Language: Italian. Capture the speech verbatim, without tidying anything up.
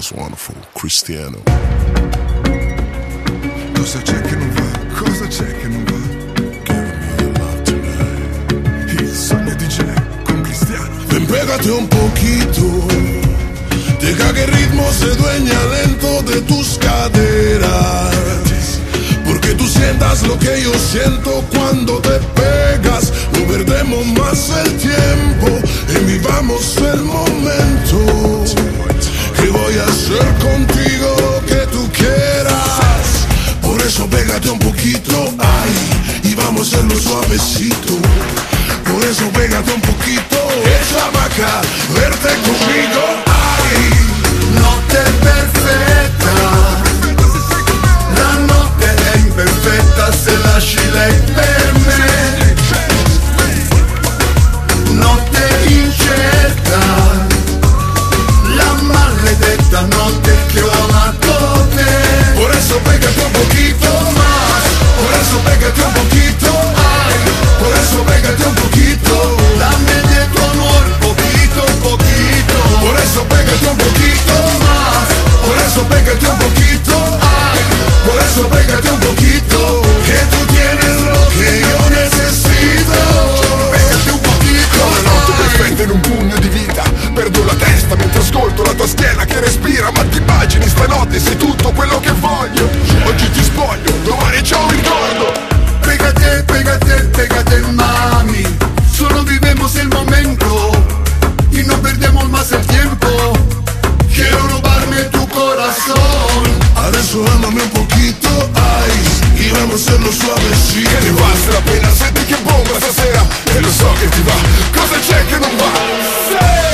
most wonderful Cristiano. Cosa c'è che non va? Cosa c'è che non va? Give me your love tonight. Il sogno D J con Cristiano. Ven, pégate un poquito, deja que el ritmo se dueña lento de tus caderas, porque tú sientas lo que yo siento cuando te pegas. No perdemos más el tiempo y vivamos el momento, que voy a hacer contigo lo que tú quieras. Por eso pégate un poquito, ay, y vamos a hacerlo suavecito. Por eso pégate un poquito, echa pa' acá, verte conmigo, ay. Notte perfetta, la notte è imperfetta se lasci lei per me. Notte incerta, la maledetta notte che ho amato te. Por eso pégate un poquito más, por eso pégate un poquito, ay. Por eso pégate un poquito, Dame de tu amor poquito, poquito. por eso pégate un poquito más, por eso pégate un poquito, ay. Por eso pégate un poquito, que tú tienes lo que yo necesito. Pégate un poquito. La notte perfetta in un pugno di vita. Perdo la testa mentre ascolto la tua schiena che respira. Ma ti immagini stanotte sei tutto quello che voglio. Oggi ti spoglio, domani c'ho un ricordo. Pégate, pégate, pégate mami. Solo vivemos el momento y no perdemos más el tiempo. Quiero robarme tu corazón. Adesso amami un poquito, ay, y vamos a hacerlo suavecito. Che ne valse la pena, senti che bomba stasera. E lo so che ti va. Cosa c'è che non va? Sì!